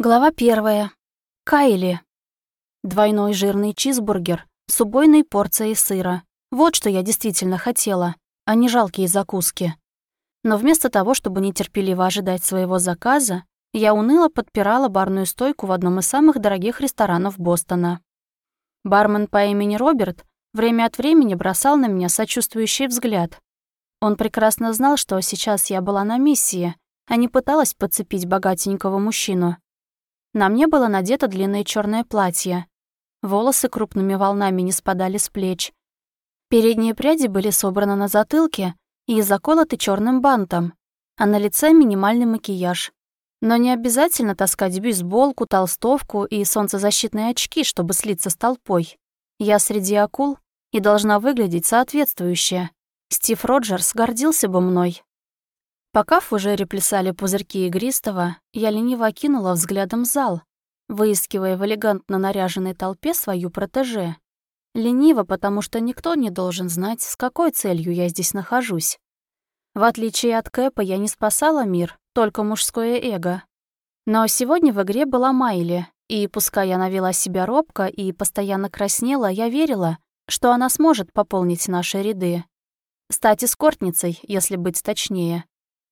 Глава 1. Кайли. Двойной жирный чизбургер с убойной порцией сыра. Вот что я действительно хотела, а не жалкие закуски. Но вместо того, чтобы нетерпеливо ожидать своего заказа, я уныло подпирала барную стойку в одном из самых дорогих ресторанов Бостона. Бармен по имени Роберт время от времени бросал на меня сочувствующий взгляд. Он прекрасно знал, что сейчас я была на миссии, а не пыталась подцепить богатенького мужчину. На мне было надето длинное черное платье. Волосы крупными волнами не спадали с плеч. Передние пряди были собраны на затылке и заколоты черным бантом, а на лице минимальный макияж. Но не обязательно таскать бейсболку, толстовку и солнцезащитные очки, чтобы слиться с толпой. Я среди акул и должна выглядеть соответствующе. Стив Роджерс гордился бы мной. Пока в фужере плясали пузырьки игристого, я лениво окинула взглядом зал, выискивая в элегантно наряженной толпе свою протеже. Лениво, потому что никто не должен знать, с какой целью я здесь нахожусь. В отличие от Кэпа, я не спасала мир, только мужское эго. Но сегодня в игре была Майли, и пускай она вела себя робко и постоянно краснела, я верила, что она сможет пополнить наши ряды. Стать эскортницей, если быть точнее.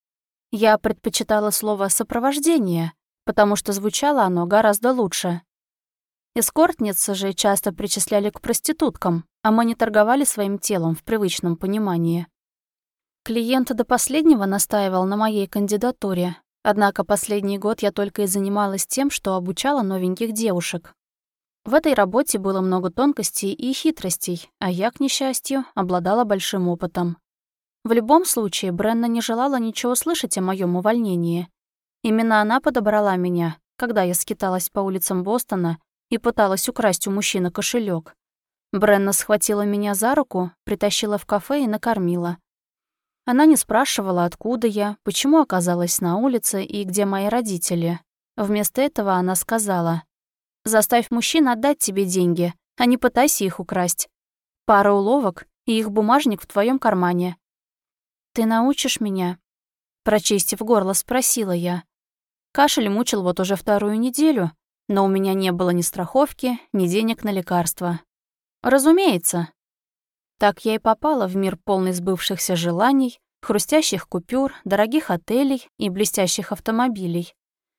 Я предпочитала слово «сопровождение», потому что звучало оно гораздо лучше. Эскортницы же часто причисляли к проституткам, а мы не торговали своим телом в привычном понимании. Клиент до последнего настаивал на моей кандидатуре, однако последний год я только и занималась тем, что обучала новеньких девушек. В этой работе было много тонкостей и хитростей, а я, к несчастью, обладала большим опытом. В любом случае, Бренна не желала ничего слышать о моем увольнении. Именно она подобрала меня, когда я скиталась по улицам Бостона и пыталась украсть у мужчины кошелек. Бренна схватила меня за руку, притащила в кафе и накормила. Она не спрашивала, откуда я, почему оказалась на улице и где мои родители. Вместо этого она сказала: «Заставь мужчин отдать тебе деньги, а не пытайся их украсть. Пара уловок, и их бумажник в твоем кармане». «Ты научишь меня?» Прочистив горло, спросила я. Кашель мучил вот уже вторую неделю, но у меня не было ни страховки, ни денег на лекарства. Разумеется. Так я и попала в мир полный сбывшихся желаний, хрустящих купюр, дорогих отелей и блестящих автомобилей.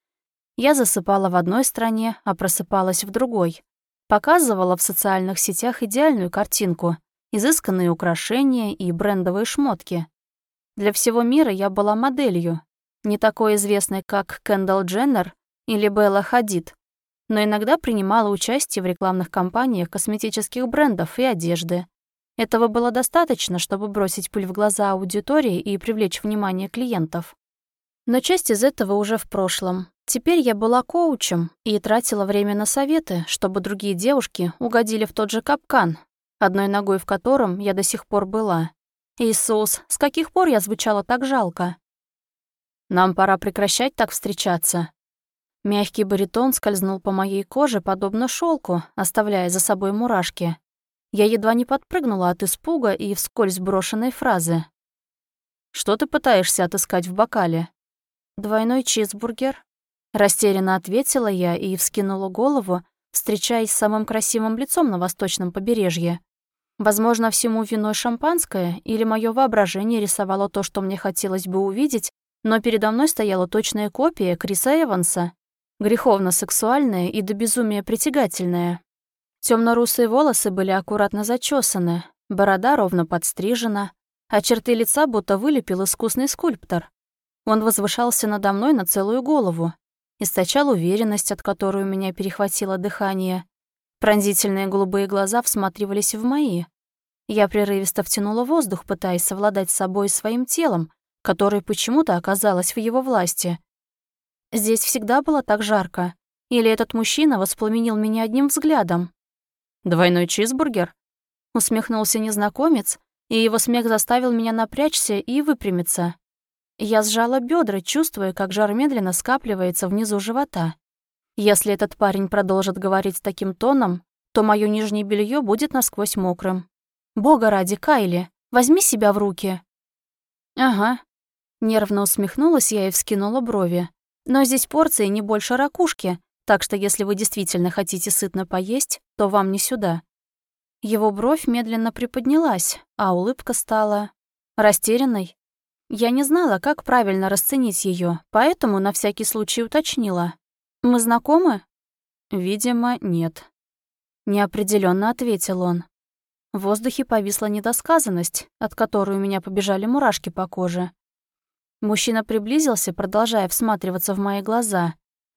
Я засыпала в одной стране, а просыпалась в другой. Показывала в социальных сетях идеальную картинку, изысканные украшения и брендовые шмотки. Для всего мира я была моделью, не такой известной, как Кендалл Дженнер или Белла Хадид, но иногда принимала участие в рекламных кампаниях косметических брендов и одежды. Этого было достаточно, чтобы бросить пыль в глаза аудитории и привлечь внимание клиентов. Но часть из этого уже в прошлом. Теперь я была коучем и тратила время на советы, чтобы другие девушки угодили в тот же капкан, одной ногой в котором я до сих пор была. Иисус, с каких пор я звучала так жалко? Нам пора прекращать так встречаться. Мягкий баритон скользнул по моей коже, подобно шелку, оставляя за собой мурашки. Я едва не подпрыгнула от испуга и вскользь брошенной фразы. «Что ты пытаешься отыскать в бокале?» «Двойной чизбургер», — растерянно ответила я и вскинула голову, встречаясь с самым красивым лицом на восточном побережье. Возможно, всему виной шампанское или мое воображение рисовало то, что мне хотелось бы увидеть, но передо мной стояла точная копия Криса Эванса, греховно-сексуальная и до безумия притягательная. Темно-русые волосы были аккуратно зачесаны, борода ровно подстрижена, а черты лица будто вылепил искусный скульптор. Он возвышался надо мной на целую голову, источал уверенность, от которой у меня перехватило дыхание. Пронзительные голубые глаза всматривались в мои. Я прерывисто втянула воздух, пытаясь совладать с собой и своим телом, которое почему-то оказалось в его власти. Здесь всегда было так жарко. Или этот мужчина воспламенил меня одним взглядом? «Двойной чизбургер?» Усмехнулся незнакомец, и его смех заставил меня напрячься и выпрямиться. Я сжала бедра, чувствуя, как жар медленно скапливается внизу живота. Если этот парень продолжит говорить таким тоном, то моё нижнее белье будет насквозь мокрым. Бога ради, Кайли, возьми себя в руки. Ага. Нервно усмехнулась я и вскинула брови. Но здесь порции не больше ракушки, так что если вы действительно хотите сытно поесть, то вам не сюда». Его бровь медленно приподнялась, а улыбка стала растерянной. Я не знала, как правильно расценить ее, поэтому на всякий случай уточнила. «Мы знакомы?» «Видимо, нет», — неопределенно ответил он. В воздухе повисла недосказанность, от которой у меня побежали мурашки по коже. Мужчина приблизился, продолжая всматриваться в мои глаза,